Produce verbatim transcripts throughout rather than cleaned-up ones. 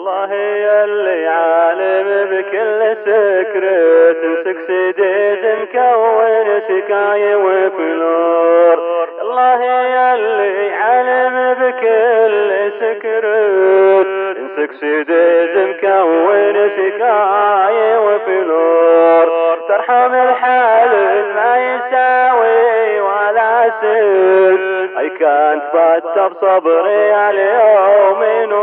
الله يلي عالم بكل سكرة تمسك سديد مكون سكاي وفلور. الله يلي عالم بكل سكرة تمسك سديد مكون سكاي وفلور. ترحم الحال ما يساوي ولا سد اي كانت باتر صبري اليوم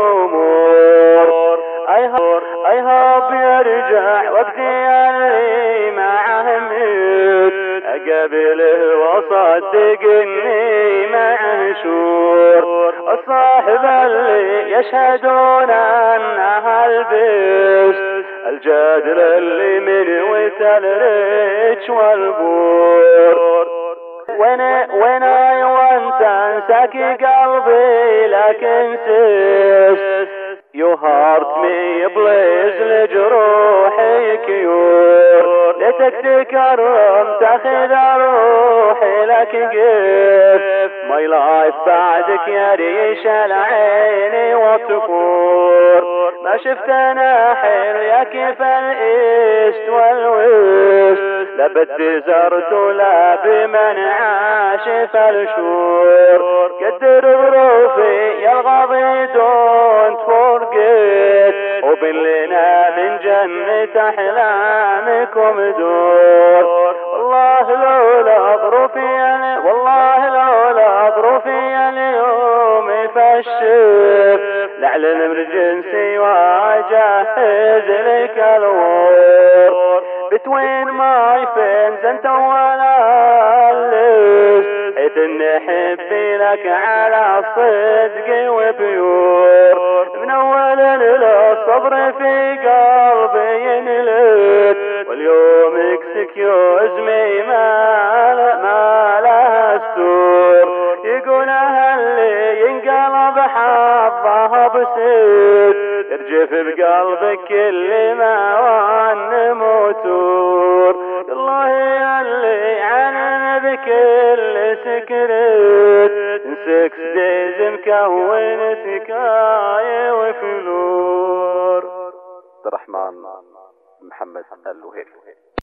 نمور. اي هاب اي هاب يرجع وقتي اللي معه ميت اقابله واصدق اني معه شور. الصاحب اللي يشهدون انها البست الجادر اللي من وتل الريش والبور. وانا وانا وانت انساك قلبي لكن سيس You heart me blaze لجروحي كيور. ليتك تكرم تاخذ روحي لكن قف My life بعدك يا ريش العين والطفور. ما شفت انا حيل يا كيف الايست والوست لا بالدزرت ولا بمن عاش فالشور. قدر ظروفي يا الغاضي دونت فورجيت وبن لنا من جنة احلامكم دور. والله لولا ظروفي والله لولا ظروفي اليوم فالشف لعلن من جنسي واجهز لك الور. Between my friends انت ولا الليست حيث اني حبي لك على صدق وبيور. من اول الصبر في قلبي ينلت واليوم اكسكيوز مي ما ما لها ستور. يقول اللي ينقلب حظه بسيد يرجف بقلبك كل ما وان موتور. الله يلي عن بكل سكرت سكس دايز مكون سكاية وفلور. عبد الرحمن محمد الوهيبي.